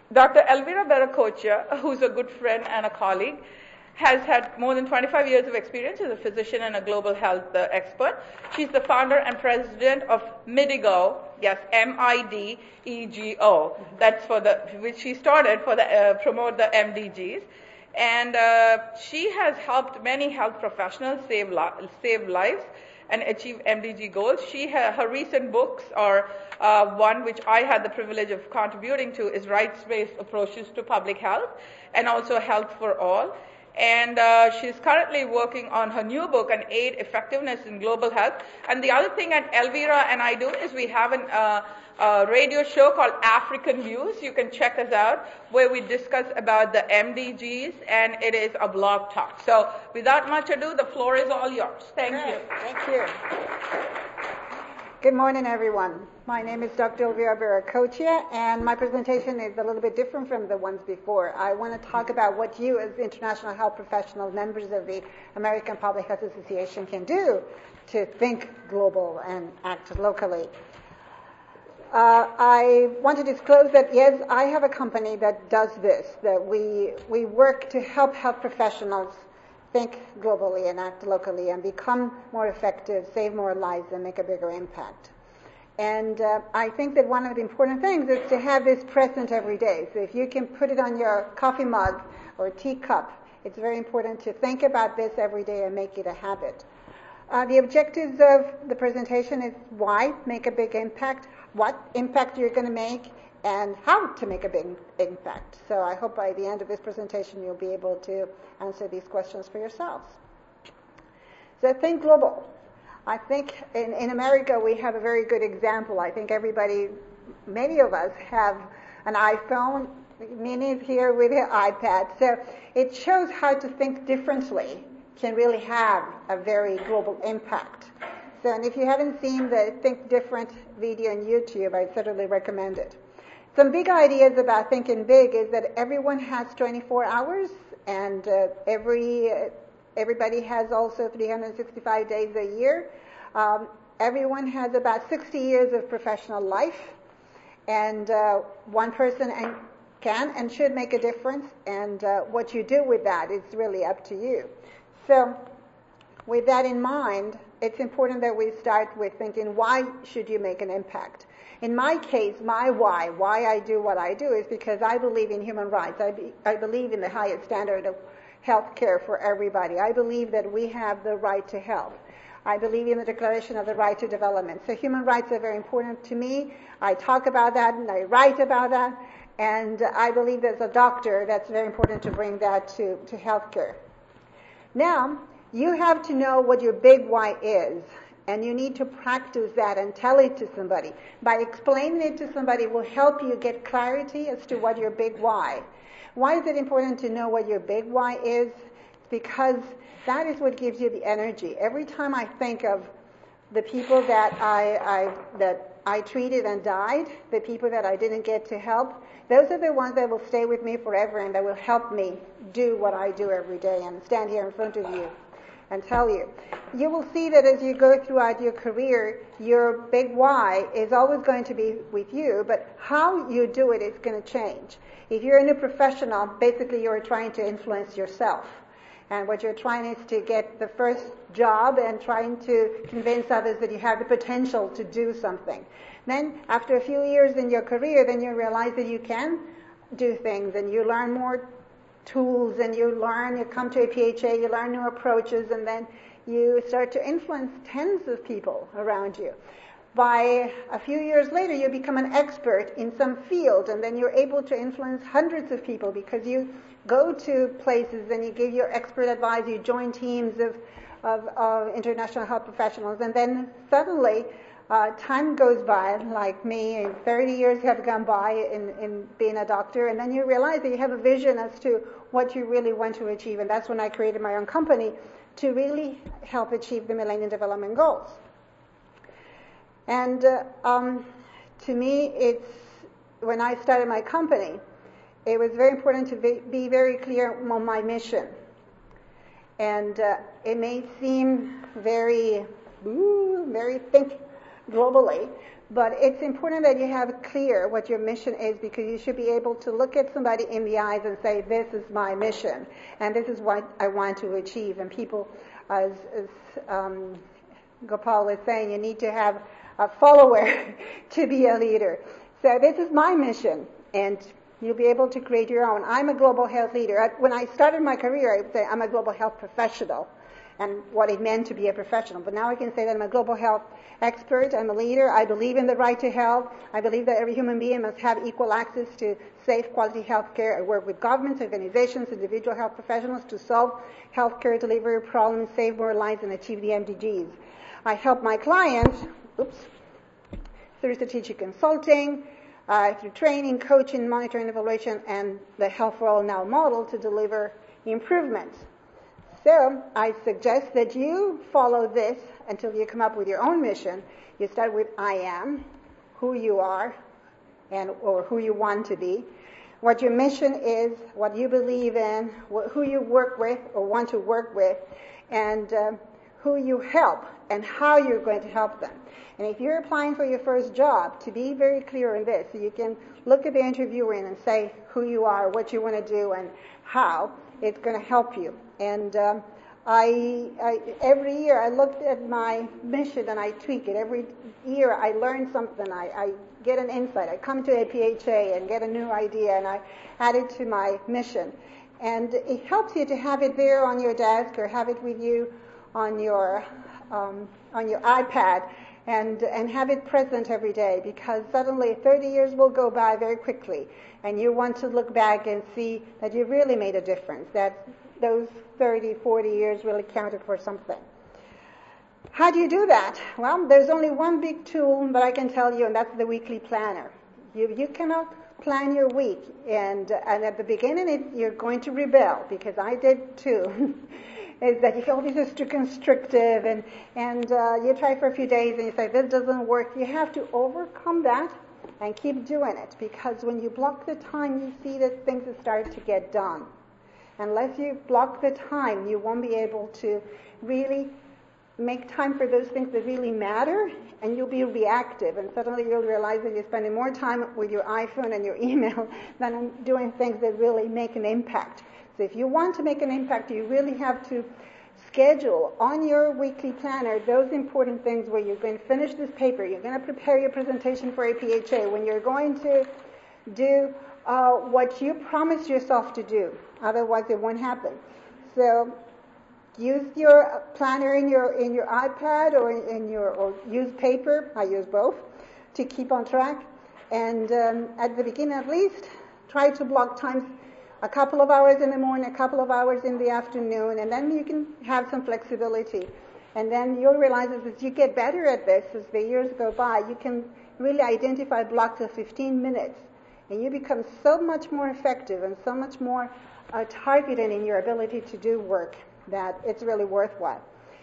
Dr. Elvira Barracochea, who's a good friend and a colleague, has had more than 25 years of experience as a physician and a global health expert. She's the founder and president of MIDEGO, yes, MIDEGO. That's which she started for the promote the MDGs. And she has helped many health professionals save lives and achieve MDG goals. Her recent books are one which I had the privilege of contributing to is Rights-Based Approaches to Public Health and also Health for All. And she's currently working on her new book on aid effectiveness in global health. And the other thing that Elvira and I do is we have a radio show called African Views. You can check us out where we discuss about the MDGs, and it is a blog talk. So without much ado, the floor is all yours. Thank you. Thank you. Good morning, everyone. My name is Dr. Elvira Barracochea, and my presentation is a little bit different from the ones before. I want to talk about what you as international health professionals, members of the American Public Health Association, can do to think global and act locally. I want to disclose that, yes, I have a company that does this, that we work to help health professionals think globally and act locally and become more effective, save more lives, and make a bigger impact. And I think that one of the important things is to have this present every day. So if you can put it on your coffee mug or teacup, it's very important to think about this every day and make it a habit. The objectives of the presentation is why make a big impact, what impact you're going to make, and how to make a big impact. So I hope by the end of this presentation you'll be able to answer these questions for yourselves. So think global. I think in America we have a very good example. I think many of us have an iPhone, many here with an iPad. So it shows how to think differently can really have a very global impact. So, and if you haven't seen the Think Different video on YouTube, I certainly recommend it. Some big ideas about thinking big is that everyone has 24 hours, and everybody has also 365 days a year. Everyone has about 60 years of professional life, and one person can and should make a difference, and what you do with that is really up to you. So with that in mind, it's important that we start with thinking, why should you make an impact? In my case, my why I do what I do is because I believe in human rights. I believe in the highest standard of health care for everybody. I believe that we have the right to health. I believe in the Declaration of the Right to Development. So human rights are very important to me. I talk about that and I write about that. And I believe as a doctor that's very important to bring that to healthcare. Now, you have to know what your big why is. And you need to practice that and tell it to somebody. By explaining it to somebody will help you get clarity as to what your big why. Why is it important to know what your big why is? Because that is what gives you the energy. Every time I think of the people that I treated and died, the people that I didn't get to help, those are the ones that will stay with me forever and that will help me do what I do every day and stand here in front of you and tell you. You will see that as you go throughout your career, your big why is always going to be with you, but how you do it is going to change. If you're a new professional, basically you're trying to influence yourself. And what you're trying is to get the first job and trying to convince others that you have the potential to do something. Then, after a few years in your career, then you realize that you can do things and you learn more tools and you come to a PHA, you learn new approaches, and then you start to influence tens of people around you. By a few years later, you become an expert in some field, and then you're able to influence hundreds of people because you go to places and you give your expert advice, you join teams of international health professionals, and then suddenly time goes by, like me, and 30 years have gone by in being a doctor, and then you realize that you have a vision as to what you really want to achieve, and that's when I created my own company to really help achieve the Millennium Development Goals. And to me, when I started my company, it was very important to be very clear on my mission. And it may seem very think globally, But it's important that you have clear what your mission is, because you should be able to look at somebody in the eyes and say, this is my mission, and this is what I want to achieve. And people, as Gopal was saying, you need to have a follower to be a leader. So this is my mission, and you'll be able to create your own. I'm a global health leader. When I started my career, I would say I'm a global health professional, and what it meant to be a professional. But now I can say that I'm a global health expert. I'm a leader. I believe in the right to health. I believe that every human being must have equal access to safe, quality health care. I work with governments, organizations, individual health professionals to solve health care delivery problems, save more lives, and achieve the MDGs. I help my clients, through strategic consulting, through training, coaching, monitoring, evaluation, and the Health for All Now model to deliver improvements. So I suggest that you follow this until you come up with your own mission. You start with I am, who you are, or who you want to be, what your mission is, what you believe in, who you work with or want to work with, and who you help and how you're going to help them. And if you're applying for your first job, to be very clear on this, so you can look at the interviewer and say who you are, what you want to do, and how it's going to help you. And I every year I looked at my mission and I tweak it. Every year I learn something. I get an insight. I come to APHA and get a new idea, and I add it to my mission. And it helps you to have it there on your desk or have it with you on your iPad, and have it present every day, because suddenly 30 years will go by very quickly, and you want to look back and see that you really made a difference, that those 30, 40 years really counted for something. How do you do that? Well, there's only one big tool that I can tell you, and that's the weekly planner. You cannot plan your week, and at the beginning you're going to rebel, because I did too. Is that you feel this is too constrictive, and you try for a few days and you say this doesn't work. You have to overcome that and keep doing it, because when you block the time, you see that things start to get done. Unless you block the time, you won't be able to really make time for those things that really matter, and you'll be reactive, and suddenly you'll realize that you're spending more time with your iPhone and your email than on doing things that really make an impact. So if you want to make an impact, you really have to schedule on your weekly planner those important things where you're going to finish this paper, you're going to prepare your presentation for APHA, when you're going to do what you promised yourself to do. Otherwise, it won't happen. So use your planner in your iPad or use paper. I use both to keep on track. And at the beginning, at least, try to block times. A couple of hours in the morning, a couple of hours in the afternoon, and then you can have some flexibility. And then you'll realize that as you get better at this, as the years go by, you can really identify blocks of 15 minutes. And you become so much more effective and so much more targeted in your ability to do work that it's really worthwhile.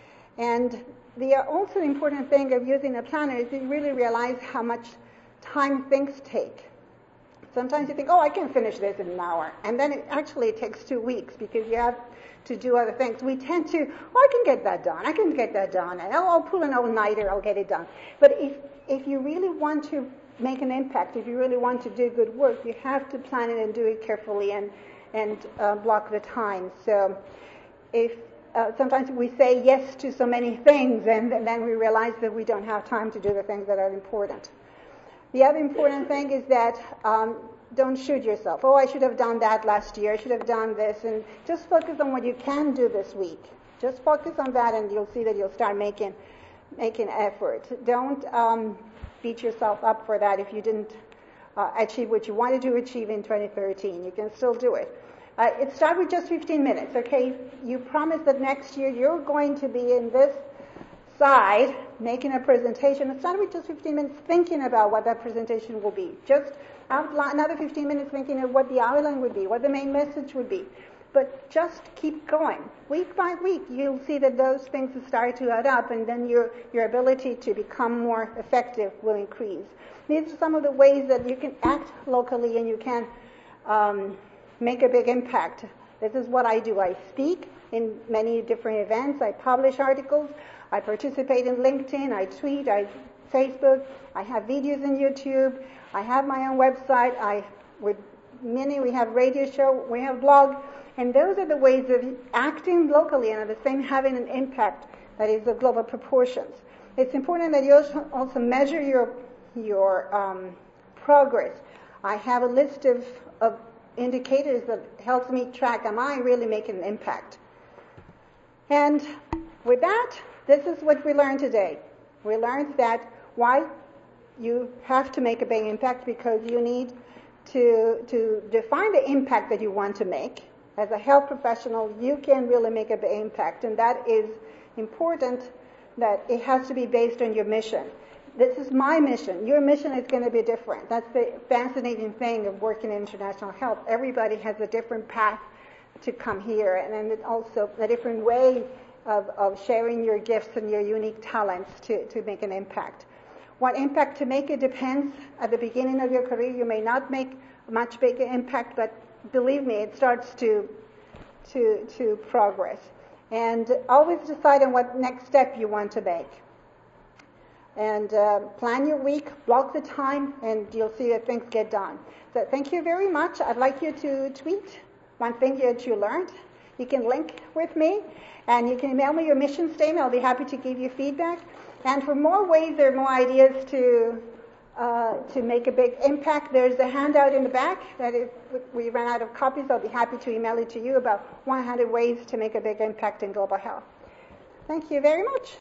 And the also important thing of using a planner is you really realize how much time things take. Sometimes you think, I can finish this in an hour. And then it takes 2 weeks, because you have to do other things. We tend to, I can get that done. And I'll pull an all-nighter, I'll get it done. But if you really want to make an impact, if you really want to do good work, you have to plan it and do it carefully and block the time. So if sometimes we say yes to so many things, and then we realize that we don't have time to do the things that are important. The other important thing is that don't shoot yourself. I should have done that last year. I should have done this. And just focus on what you can do this week. Just focus on that, and you'll see that you'll start making effort. Don't beat yourself up for that if you didn't achieve what you wanted to achieve in 2013. You can still do it. It starts with just 15 minutes, okay? You promise that next year you're going to be in this side making a presentation. Start with just 15 minutes thinking about what that presentation will be. Just outline another 15 minutes thinking of what the outline would be, what the main message would be. But just keep going. Week by week, you'll see that those things start to add up, and then your ability to become more effective will increase. These are some of the ways that you can act locally and you can make a big impact. This is what I do. I speak in many different events. I publish articles. I participate in LinkedIn. I tweet. I Facebook, I have videos on YouTube, I have my own website, we have radio show, we have blog, and those are the ways of acting locally and at the same having an impact that is of global proportions. It's important that you also measure your progress. I have a list of indicators that helps me track, am I really making an impact? And with that, this is what we learned today. We learned that why you have to make a big impact, because you need to define the impact that you want to make. As a health professional, you can really make a big impact, and that is important, that it has to be based on your mission. This is my mission. Your mission is going to be different. That's the fascinating thing of working in international health. Everybody has a different path to come here, and then it's also a different way of sharing your gifts and your unique talents to make an impact. What impact to make, it depends. At the beginning of your career, you may not make a much bigger impact, but believe me, it starts to progress. And always decide on what next step you want to make. And plan your week, block the time, and you'll see that things get done. So thank you very much. I'd like you to tweet one thing that you learned. You can link with me, and you can email me your mission statement. I'll be happy to give you feedback. And for more ways or more ideas to make a big impact, there's a handout in the back that if we ran out of copies, I'll be happy to email it to you, about 100 ways to make a big impact in global health. Thank you very much.